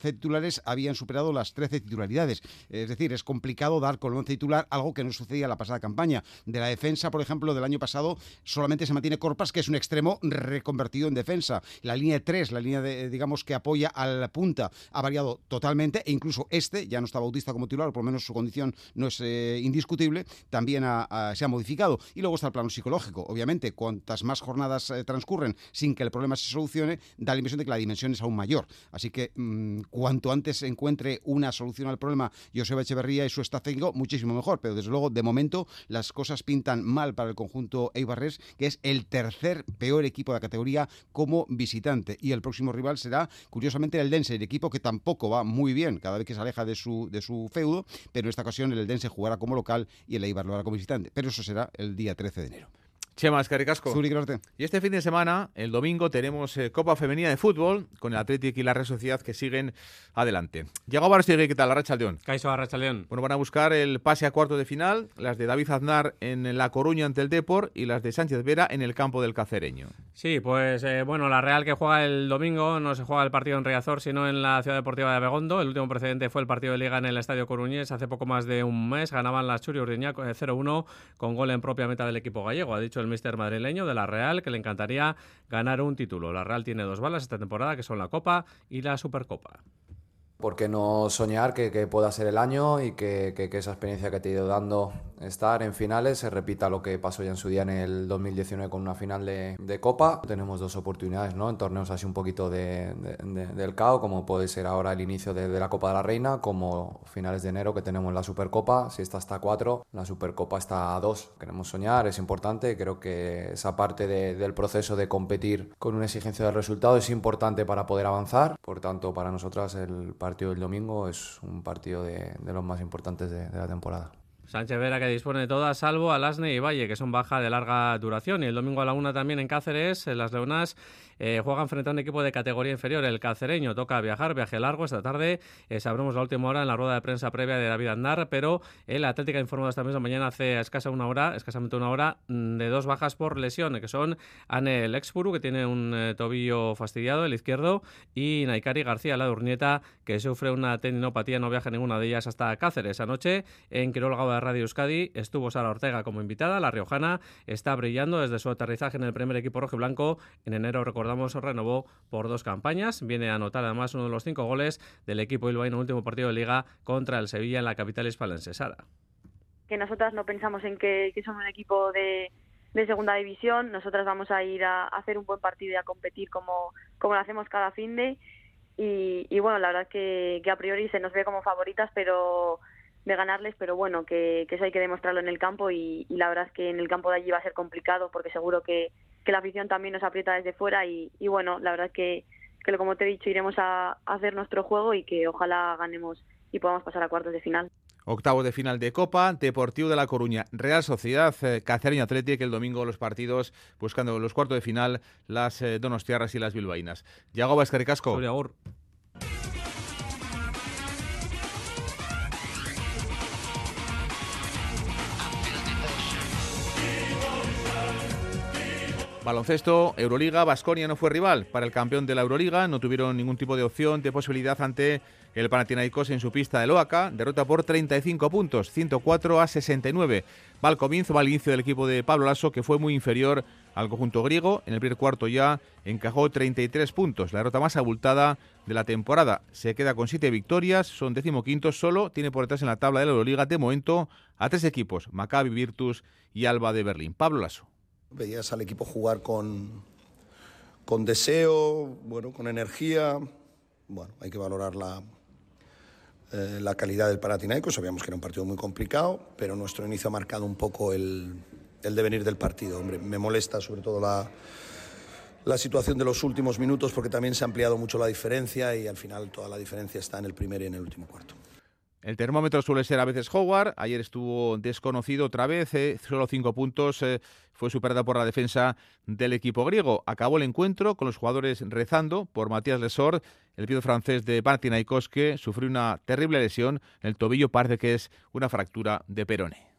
once titulares habían superado las trece titularidades. Es decir, es complicado dar con el once titular, algo que no sucedía la pasada campaña. De la defensa, por ejemplo, del año pasado, solamente se mantiene Corpas, que es un extremo reconvertido en defensa. La línea de tres, la línea de, digamos, que apoya a la punta, ha variado totalmente, e incluso este, ya no está Bautista como titular, o por lo menos su condición no es eh, indiscutible, también ha, ha, se ha modificado. Y luego está el plano psicológico. Obviamente, cuantas más jornadas eh, transcurren sin que el problema se solucione, da la impresión de que la dimensión es aún mayor. Así que mmm, cuanto antes se encuentre una solución al problema Joseba Echeverría y su staff técnico, muchísimo mejor. Pero desde luego, de momento, las cosas pintan mal para el conjunto eibarrés, que es el tercer peor equipo de la categoría como visitante. Y el próximo rival será, curiosamente, el Eldense, el equipo que tampoco va muy bien cada vez que se aleja de su, de su feudo, pero en esta ocasión el Eldense jugará como local y el Eibar lo hará como visitante. Pero eso será el día trece de enero. Chema, escaricasco. Zuri, gracias. Y este fin de semana, el domingo, tenemos eh, Copa Femenina de Fútbol con el Athletic y la Real Sociedad que siguen adelante. Yago Barostegui, ¿qué tal? Arratsaldeon. Kaixo, Arratsaldeon. Bueno, van a buscar el pase a cuartos de final, las de David Aznar en La Coruña ante el Depor y las de Sánchez Vera en el campo del Cacereño. Sí, pues eh, bueno, la Real que juega el domingo no se juega el partido en Riazor, sino en la Ciudad Deportiva de Abegondo. El último precedente fue el partido de Liga en el Estadio Coruñés hace poco más de un mes. Ganaban las Churi Urdiña cero uno con gol en propia meta del equipo gallego. Ha dicho el míster madrileño de la Real que le encantaría ganar un título. La Real tiene dos balas esta temporada, que son la Copa y la Supercopa. ¿Por qué no soñar que, que pueda ser el año y que, que, que esa experiencia que te ha ido dando estar en finales se repita lo que pasó ya en su día en el dos mil diecinueve con una final de, de Copa? Tenemos dos oportunidades, ¿no? En torneos así un poquito de, de, de, del caos, como puede ser ahora el inicio de, de la Copa de la Reina, como finales de enero que tenemos la Supercopa. Si esta está a cuatro, la Supercopa está a dos. Queremos soñar, es importante. Creo que esa parte de, del proceso de competir con una exigencia del resultado es importante para poder avanzar. Por tanto, para nosotras el partido del domingo es un partido de, de los más importantes de, de la temporada. Sánchez Vera que dispone de todas, salvo Alasne y Valle, que son baja de larga duración. Y el domingo a la una también en Cáceres, las Leonas eh, juegan frente a un equipo de categoría inferior. El cacereño toca viajar, viaje largo esta tarde. Eh, sabremos la última hora en la rueda de prensa previa de David Aznar, pero el Atlético ha informado esta misma mañana, hace escasa una hora, escasamente una hora, de dos bajas por lesión, que son Anel Expuru, que tiene un eh, tobillo fastidiado, el izquierdo, y Naikari García, la Urnieta, que sufre una tendinopatía, no viaja ninguna de ellas hasta Cáceres. Anoche, en Quiroga de Radio Euskadi, estuvo Sara Ortega como invitada. La riojana está brillando desde su aterrizaje en el primer equipo rojiblanco. En enero, recordamos, renovó por dos campañas. Viene a anotar además uno de los cinco goles del equipo bilbaíno en el último partido de Liga contra el Sevilla en la capital hispalense. Sara. Que nosotras no pensamos en que, que son un equipo de, de segunda división. Nosotras vamos a ir a, a hacer un buen partido y a competir como, como lo hacemos cada fin de. Y, y bueno, la verdad es que, que a priori se nos ve como favoritas, pero de ganarles, pero bueno, que, que eso hay que demostrarlo en el campo y, y la verdad es que en el campo de allí va a ser complicado porque seguro que, que la afición también nos aprieta desde fuera y, y bueno, la verdad es que, que como te he dicho, iremos a, a hacer nuestro juego y que ojalá ganemos y podamos pasar a cuartos de final. Octavos de final de Copa, Deportivo de La Coruña, Real Sociedad, eh, Cacereño Athletic, el domingo los partidos buscando los cuartos de final, las eh, donostiarras y las bilbaínas. Yago Escaricasco. Baloncesto, Euroliga, Baskonia no fue rival para el campeón de la Euroliga, no tuvieron ningún tipo de opción, de posibilidad ante el Panathinaikos en su pista de Oaxaca, derrota por treinta y cinco puntos, ciento cuatro a sesenta y nueve. Va al comienzo, va al inicio del equipo de Pablo Lasso, que fue muy inferior al conjunto griego, en el primer cuarto ya encajó treinta y tres puntos, la derrota más abultada de la temporada. Se queda con siete victorias, son decimoquintos, solo tiene por detrás en la tabla de la Euroliga de momento a tres equipos, Maccabi, Virtus y Alba de Berlín. Pablo Lasso. Veías al equipo jugar con, con deseo, bueno, con energía. Bueno, hay que valorar la, eh, la calidad del Panathinaikos. Sabíamos que era un partido muy complicado, pero nuestro inicio ha marcado un poco el, el devenir del partido. Hombre, me molesta sobre todo la, la situación de los últimos minutos porque también se ha ampliado mucho la diferencia y al final toda la diferencia está en el primer y en el último cuarto. El termómetro suele ser a veces Howard, ayer estuvo desconocido otra vez, eh, solo cinco puntos, eh, fue superada por la defensa del equipo griego. Acabó el encuentro con los jugadores rezando por Matías Lesor, el pivote francés de Panathinaikos, que sufrió una terrible lesión, el tobillo parece que es una fractura de peroné.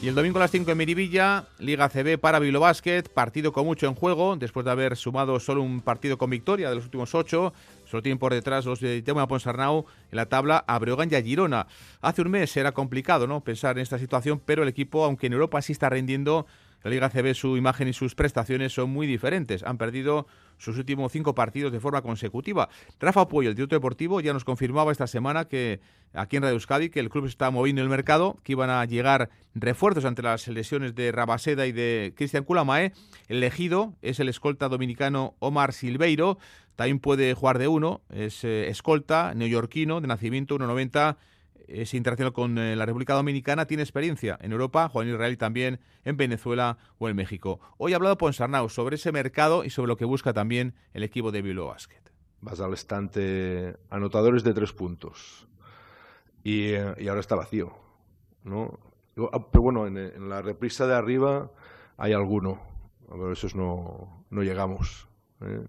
Y el domingo a las cinco en Miribilla, Liga C B para Bilbao Basket, partido con mucho en juego, después de haber sumado solo un partido con victoria de los últimos ocho. Solo tienen por detrás los de Jaume Ponsarnau en la tabla a Breogán y a Girona. Hace un mes era complicado, ¿no?, pensar en esta situación, pero el equipo, aunque en Europa sí está rindiendo, la Liga C B, su imagen y sus prestaciones son muy diferentes. Han perdido sus últimos cinco partidos de forma consecutiva. Rafa Puello, el director deportivo, ya nos confirmaba esta semana que aquí en Radio Euskadi que el club se está moviendo en el mercado, que iban a llegar refuerzos ante las lesiones de Rabaseda y de Cristian Culamae. El elegido es el escolta dominicano Omar Silveiro. También puede jugar de uno, es eh, escolta, neoyorquino, de nacimiento, uno noventa, es internacional con eh, la República Dominicana, tiene experiencia en Europa, juega en Israel y también en Venezuela o en México. Hoy ha hablado Ponsarnau sobre ese mercado y sobre lo que busca también el equipo de Bilbao Basket. Vas al estante anotadores de tres puntos y, eh, y ahora está vacío, ¿no? Pero bueno, en, en la reprisa de arriba hay alguno, a ver, esos no, no llegamos, ¿eh?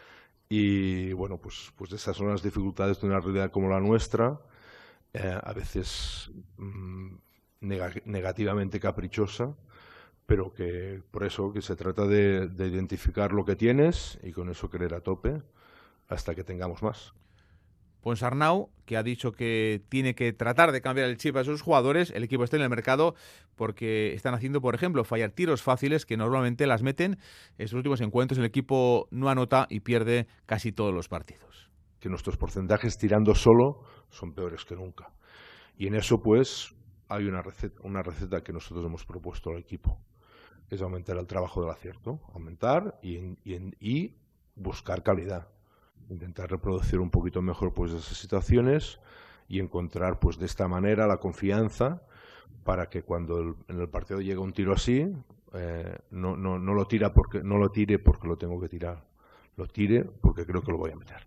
Y bueno, pues, pues esas son las dificultades de una realidad como la nuestra, eh, a veces mmm, neg- negativamente caprichosa, pero que por eso que se trata de, de identificar lo que tienes y con eso querer a tope hasta que tengamos más. Ponsarnau, que ha dicho que tiene que tratar de cambiar el chip a sus jugadores. El equipo está en el mercado porque están haciendo, por ejemplo, fallar tiros fáciles que normalmente las meten. En estos últimos encuentros el equipo no anota y pierde casi todos los partidos. Que nuestros porcentajes tirando solo son peores que nunca. Y en eso, pues, hay una receta, una receta que nosotros hemos propuesto al equipo. Es aumentar el trabajo del acierto. Aumentar y, y, y buscar calidad. Intentar reproducir un poquito mejor pues esas situaciones y encontrar pues de esta manera la confianza para que cuando el, en el partido llegue un tiro así eh, no, no, no lo tira porque no lo tire porque lo tengo que tirar, lo tire porque creo que lo voy a meter.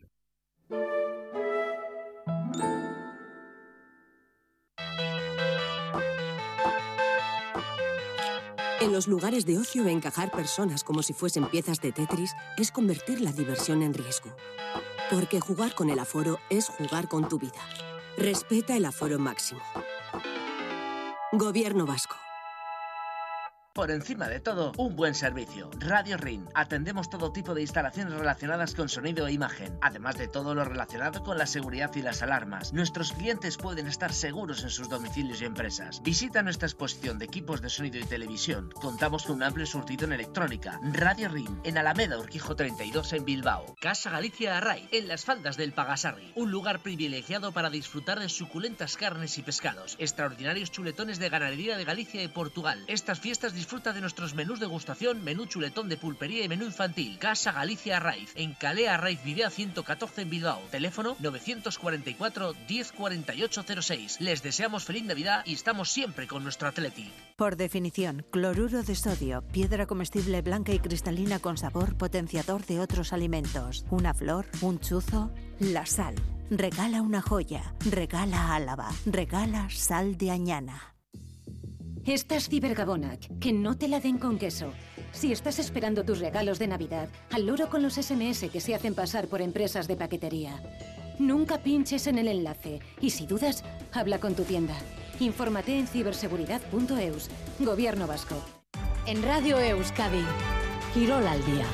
En los lugares de ocio, encajar personas como si fuesen piezas de Tetris es convertir la diversión en riesgo. Porque jugar con el aforo es jugar con tu vida. Respeta el aforo máximo. Gobierno vasco. Por encima de todo, un buen servicio. Radio Ring. Atendemos todo tipo de instalaciones relacionadas con sonido e imagen, además de todo lo relacionado con la seguridad y las alarmas. Nuestros clientes pueden estar seguros en sus domicilios y empresas. Visita nuestra exposición de equipos de sonido y televisión. Contamos con un amplio surtido en electrónica. Radio Ring, en Alameda Urquijo treinta y dos en Bilbao. Casa Galicia Array, en las faldas del Pagasarri. Un lugar privilegiado para disfrutar de suculentas carnes y pescados. Extraordinarios chuletones de ganadería de Galicia y Portugal. Estas fiestas disfruta de nuestros menús degustación, menú chuletón de pulpería y menú infantil. Casa Galicia Arraiz, en Calea Arraiz Videa ciento catorce en Bilbao. Teléfono novecientos cuarenta y cuatro, diez cuarenta y ocho cero seis. Les deseamos feliz Navidad y estamos siempre con nuestro Athletic. Por definición, cloruro de sodio, piedra comestible blanca y cristalina con sabor, potenciador de otros alimentos. Una flor, un chuzo, la sal. Regala una joya, regala Álava, regala sal de Añana. Estás Cibergabonac, que no te la den con queso. Si estás esperando tus regalos de Navidad, al loro con los ese eme ese que se hacen pasar por empresas de paquetería. Nunca pinches en el enlace y si dudas, habla con tu tienda. Infórmate en ciberseguridad punto eus. Gobierno vasco. En Radio Euskadi, Quirol al día.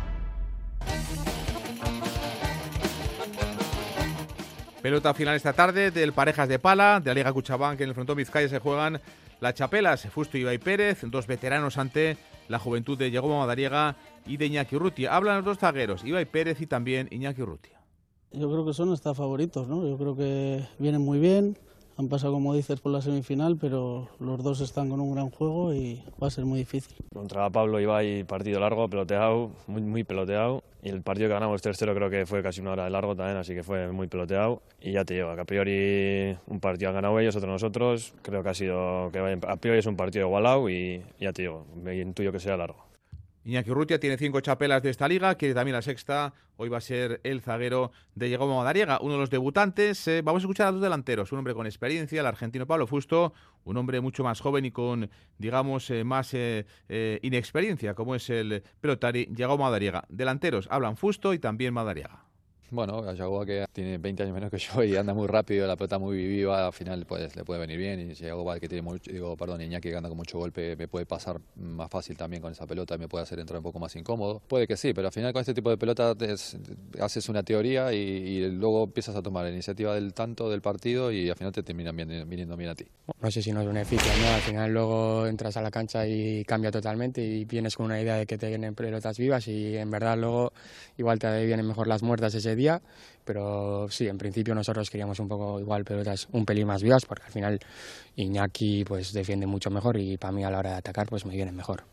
Pelota final esta tarde del Parejas de Pala, de la Liga Cuchabán, que en el frontón Vizcaya se juegan las chapelas, Fusto y Ibai Pérez, dos veteranos ante la juventud de Jaume Madariaga y de Iñaki Urrutia. Hablan los dos zagueros, Ibai Pérez y también Iñaki Urrutia. Yo creo que son hasta favoritos, ¿no? Yo creo que vienen muy bien, han pasado, como dices, por la semifinal, pero los dos están con un gran juego y va a ser muy difícil. Contra Pablo Ibai, partido largo, peloteado, muy, muy peloteado. Y el partido que ganamos tres cero creo que fue casi una hora de largo también, así que fue muy peloteado. Y ya te digo, que a priori un partido han ganado ellos, otro nosotros. Creo que ha sido, que a priori es un partido igualado y ya te digo, me intuyo que sea largo. Iñaki Urrutia tiene cinco chapelas de esta liga, quiere también la sexta. Hoy va a ser el zaguero de Jaume Madariaga, uno de los debutantes. Eh, vamos a escuchar a dos delanteros, un hombre con experiencia, el argentino Pablo Fusto, un hombre mucho más joven y con, digamos, eh, más eh, eh, inexperiencia, como es el pelotari Jaume Madariaga. Delanteros, hablan Fusto y también Madariaga. Bueno, Yagoba, que tiene veinte años menos que yo y anda muy rápido, la pelota muy viva, al final pues, le puede venir bien. Y Yagoba, que tiene mucho, digo, perdón, Iñaki, que anda con mucho golpe, me puede pasar más fácil también con esa pelota y me puede hacer entrar un poco más incómodo. Puede que sí, pero al final con este tipo de pelota es, haces una teoría y, y luego empiezas a tomar la iniciativa del tanto del partido y al final te terminan viniendo, viniendo bien a ti. No sé si nos beneficia, ¿no? Al final luego entras a la cancha y cambia totalmente y vienes con una idea de que te vienen pelotas vivas y en verdad luego igual te vienen mejor las muertas ese día, pero sí, en principio nosotros queríamos un poco igual pelotas un pelín más vivas porque al final Iñaki pues defiende mucho mejor y para mí a la hora de atacar pues me vienen mejor.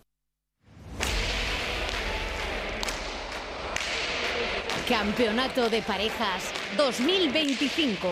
Campeonato de Parejas dos mil veinticinco.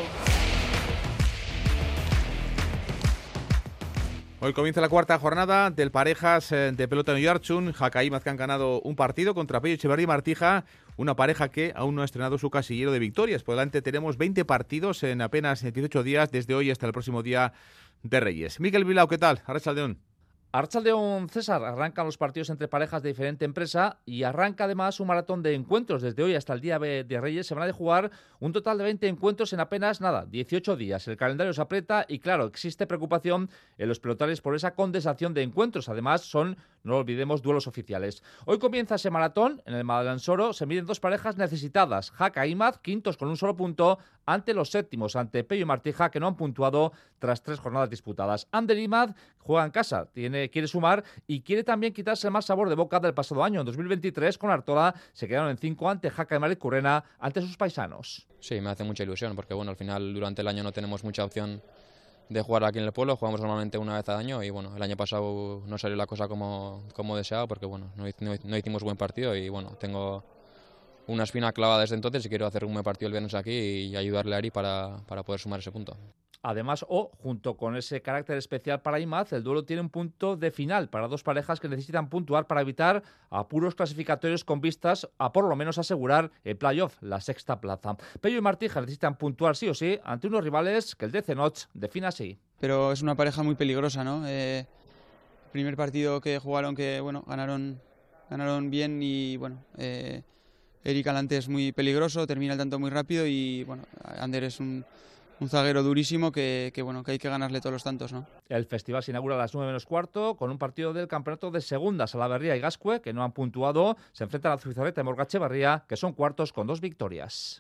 Hoy comienza la cuarta jornada del Parejas de pelota en Oiartzun. Jaca e Imaz, que han ganado un partido contra Pello Echeverría y Martija, una pareja que aún no ha estrenado su casillero de victorias. Por delante tenemos veinte partidos en apenas dieciocho días, desde hoy hasta el próximo día de Reyes. Mikel Bilbao, ¿qué tal? Arratsaldeon. Arratsaldeon, César. Arrancan los partidos entre parejas de diferente empresa y arranca además un maratón de encuentros. Desde hoy hasta el día de Reyes se van a jugar un total de veinte encuentros en apenas, nada, dieciocho días. El calendario se aprieta y, claro, existe preocupación en los pelotales por esa condensación de encuentros. Además, son, no lo olvidemos, duelos oficiales. Hoy comienza ese maratón. En el Madalansoro se miden dos parejas necesitadas. Jaca e Imaz, quintos con un solo punto, ante los séptimos, ante Pello y Martija, que no han puntuado tras tres jornadas disputadas. Ander Imaz juega en casa, tiene, quiere sumar y quiere también quitarse el mal sabor de boca del pasado año. En dos mil veintitrés, con Artola, se quedaron en cinco ante Jaca y Malik Currena, ante sus paisanos. Sí, me hace mucha ilusión, porque bueno, al final durante el año no tenemos mucha opción de jugar aquí en el pueblo, jugamos normalmente una vez al año y bueno, el año pasado no salió la cosa como, como deseaba, porque bueno, no, no, no hicimos buen partido y bueno, tengo una espina clavada desde entonces y quiero hacer un buen partido el viernes aquí y ayudarle a Ari para, para poder sumar ese punto. Además, o oh, junto con ese carácter especial para Imaz, el duelo tiene un punto de final para dos parejas que necesitan puntuar para evitar apuros clasificatorios con vistas a por lo menos asegurar el playoff, la sexta plaza. Pello y Martija necesitan puntuar sí o sí ante unos rivales que el D C Nots define así. Pero es una pareja muy peligrosa, ¿no? Eh, primer partido que jugaron que, bueno, ganaron, ganaron bien y, bueno, eh, Eric Alante es muy peligroso, termina el tanto muy rápido y, bueno, Ander es un... un zaguero durísimo que, que, bueno, que hay que ganarle todos los tantos, ¿no? El festival se inaugura a las nueve menos cuarto con un partido del campeonato de segunda. Salaberría y Gascue, que no han puntuado, se enfrentan a Zubizarreta y Morgachevarría, que son cuartos con dos victorias.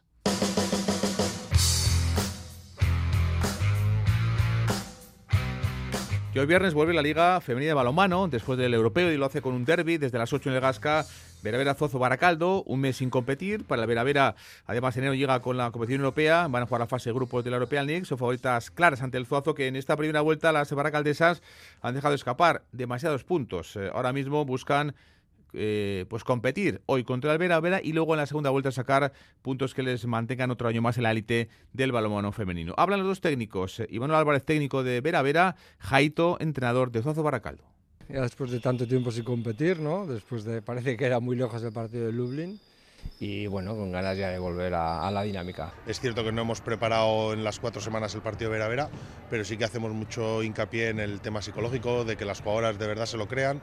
Y hoy viernes vuelve la Liga Femenina de Balonmano después del europeo y lo hace con un derbi desde las ocho en el Gasca. Veravera Zozo Baracaldo, un mes sin competir. Para el Veravera, además, enero llega con la competición europea. Van a jugar la fase de grupos de la European League. Son favoritas claras ante el Zuazo, que en esta primera vuelta las baracaldesas han dejado escapar demasiados puntos. Eh, ahora mismo buscan eh, pues competir hoy contra el Veravera y luego en la segunda vuelta sacar puntos que les mantengan otro año más en la élite del balonmano femenino. Hablan los dos técnicos. Eh, Iván Álvarez, técnico de Veravera, Jaito, entrenador de Zuazo Baracaldo. Ya después de tanto tiempo sin competir, ¿no? Después de, parece que era muy lejos el partido de Lublin y bueno, con ganas ya de volver a, a la dinámica. Es cierto que no hemos preparado en las cuatro semanas el partido de Veravera, pero sí que hacemos mucho hincapié en el tema psicológico, de que las jugadoras de verdad se lo crean.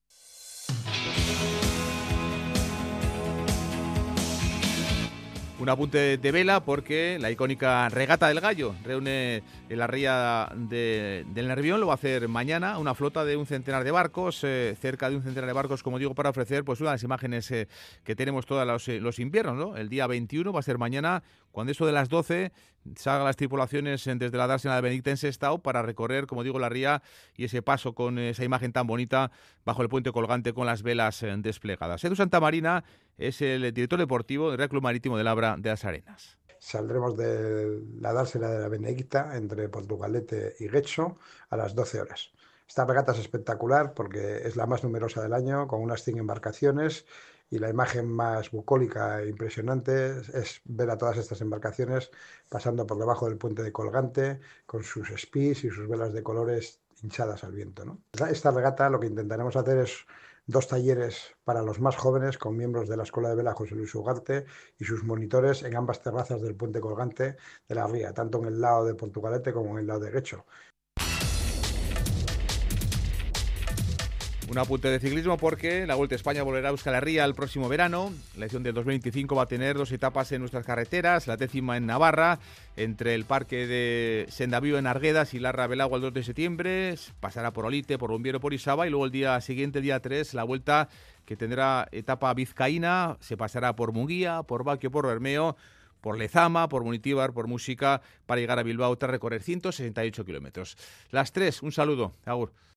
Un apunte de vela porque la icónica Regata del Gallo reúne en la ría de, del Nervión. Lo va a hacer mañana una flota de un centenar de barcos, eh, cerca de un centenar de barcos, como digo, para ofrecer pues una de las imágenes eh, que tenemos todos los, eh, los inviernos, ¿no? El día veintiuno va a ser mañana, cuando eso de las doce salgan las tripulaciones desde la dársena de Benedicta en Sestao para recorrer, como digo, la ría y ese paso con esa imagen tan bonita bajo el puente colgante con las velas eh, desplegadas. Edu Santamarina es el director deportivo del Real Club Marítimo de Labra de las Arenas. Saldremos de la dársena de la Benedicta entre Portugalete y Getxo a las doce horas. Esta regata es espectacular porque es la más numerosa del año, con unas cien embarcaciones, y la imagen más bucólica e impresionante es ver a todas estas embarcaciones pasando por debajo del puente de colgante con sus espís y sus velas de colores hinchadas al viento, ¿no? Esta regata lo que intentaremos hacer es dos talleres para los más jóvenes con miembros de la Escuela de Vela José Luis Ugarte y sus monitores en ambas terrazas del puente colgante de la ría, tanto en el lado de Portugalete como en el lado de Getxo. Un apunte de ciclismo porque la Vuelta a España volverá a Euskal Herria el próximo verano. La edición del dos mil veinticinco va a tener dos etapas en nuestras carreteras. La décima en Navarra, entre el parque de Sendavío en Arguedas y Larra Belagua el dos de septiembre. Pasará por Olite, por Bombiero, por Isaba. Y luego el día siguiente, día tres, la Vuelta que tendrá etapa vizcaína. Se pasará por Munguía, por Baquio, por Bermeo, por Lezama, por Munitíbar, por Música, para llegar a Bilbao tras recorrer ciento sesenta y ocho kilómetros. Las tres, un saludo. Agur.